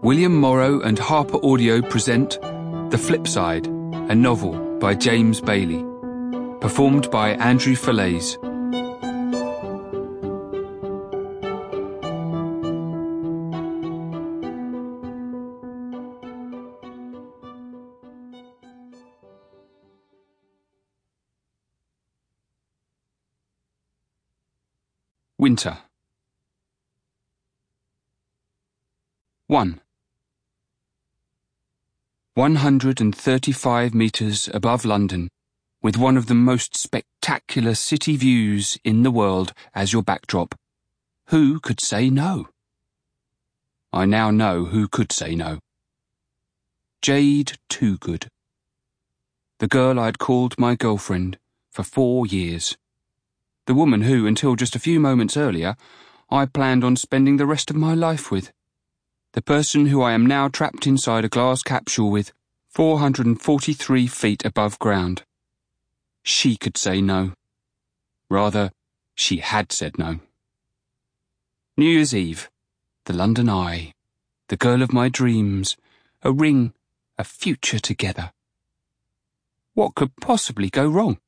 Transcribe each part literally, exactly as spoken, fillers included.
William Morrow and Harper Audio present The Flip Side, a novel by James Bailey. Performed by Andrew Falaise. Winter. one. one hundred thirty-five metres above London, with one of the most spectacular city views in the world as your backdrop. Who could say no? I now know who could say no. Jade Toogood. The girl I'd called my girlfriend for four years. The woman who, until just a few moments earlier, I planned on spending the rest of my life with. The person who I am now trapped inside a glass capsule with, four hundred forty-three feet above ground. She could say no. Rather, she had said no. New Year's Eve, the London Eye, the girl of my dreams, a ring, a future together. What could possibly go wrong?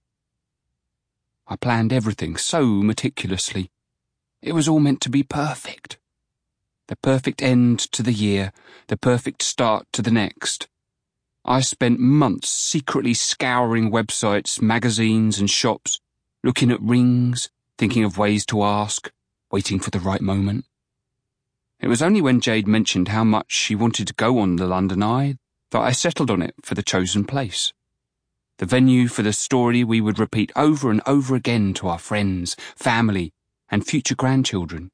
I planned everything so meticulously. It was all meant to be perfect. The perfect end to the year, the perfect start to the next. I spent months secretly scouring websites, magazines and shops, looking at rings, thinking of ways to ask, waiting for the right moment. It was only when Jade mentioned how much she wanted to go on the London Eye that I settled on it for the chosen place. The venue for the story we would repeat over and over again to our friends, family, and future grandchildren.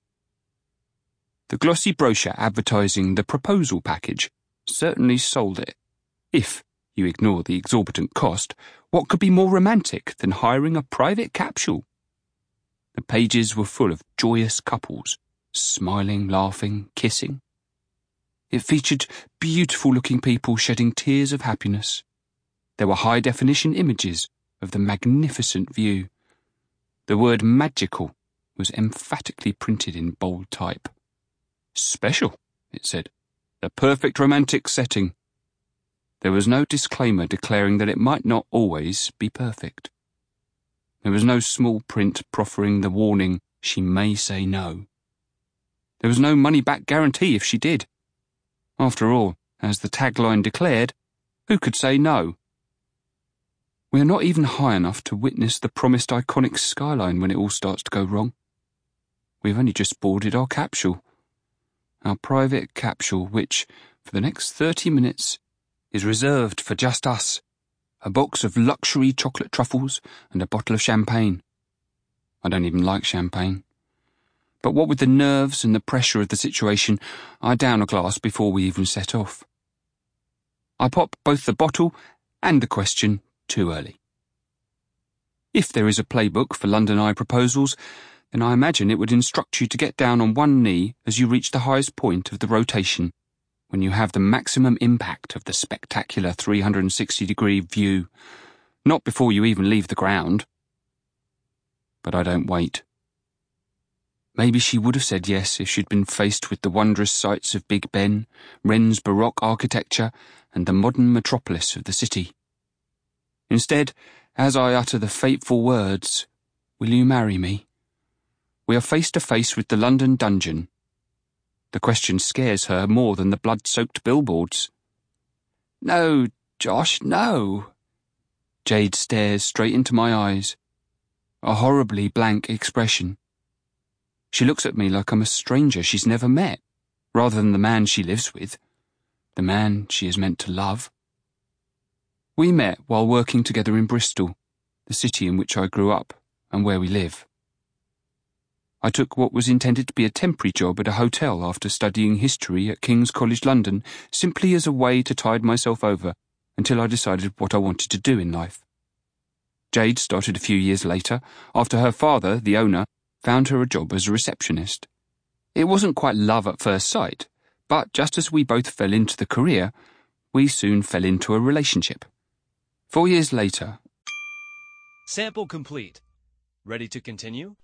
The glossy brochure advertising the proposal package certainly sold it. If you ignore the exorbitant cost, what could be more romantic than hiring a private capsule? The pages were full of joyous couples, smiling, laughing, kissing. It featured beautiful-looking people shedding tears of happiness. There were high-definition images of the magnificent view. The word magical was emphatically printed in bold type. Special, it said. The perfect romantic setting. There was no disclaimer declaring that it might not always be perfect. There was no small print proffering the warning, she may say no. There was no money-back guarantee if she did. After all, as the tagline declared, who could say no? We are not even high enough to witness the promised iconic skyline when it all starts to go wrong. We've only just boarded our capsule. Our private capsule, which, for the next thirty minutes, is reserved for just us. A box of luxury chocolate truffles and a bottle of champagne. I don't even like champagne. But what with the nerves and the pressure of the situation, I down a glass before we even set off. I pop both the bottle and the question too early. If there is a playbook for London Eye proposals, then I imagine it would instruct you to get down on one knee as you reach the highest point of the rotation, when you have the maximum impact of the spectacular three hundred sixty degree view, not before you even leave the ground. But I don't wait. Maybe she would have said yes if she'd been faced with the wondrous sights of Big Ben, Wren's Baroque architecture, and the modern metropolis of the city. Instead, as I utter the fateful words, "Will you marry me?" we are face to face with the London dungeon. The question scares her more than the blood-soaked billboards. No, Josh, no. Jade stares straight into my eyes, a horribly blank expression. She looks at me like I'm a stranger she's never met, rather than the man she lives with, the man she is meant to love. We met while working together in Bristol, the city in which I grew up and where we live. I took what was intended to be a temporary job at a hotel after studying history at King's College London, simply as a way to tide myself over until I decided what I wanted to do in life. Jade started a few years later, after her father, the owner, found her a job as a receptionist. It wasn't quite love at first sight, but just as we both fell into the career, we soon fell into a relationship. Four years later... Sample complete. Ready to continue?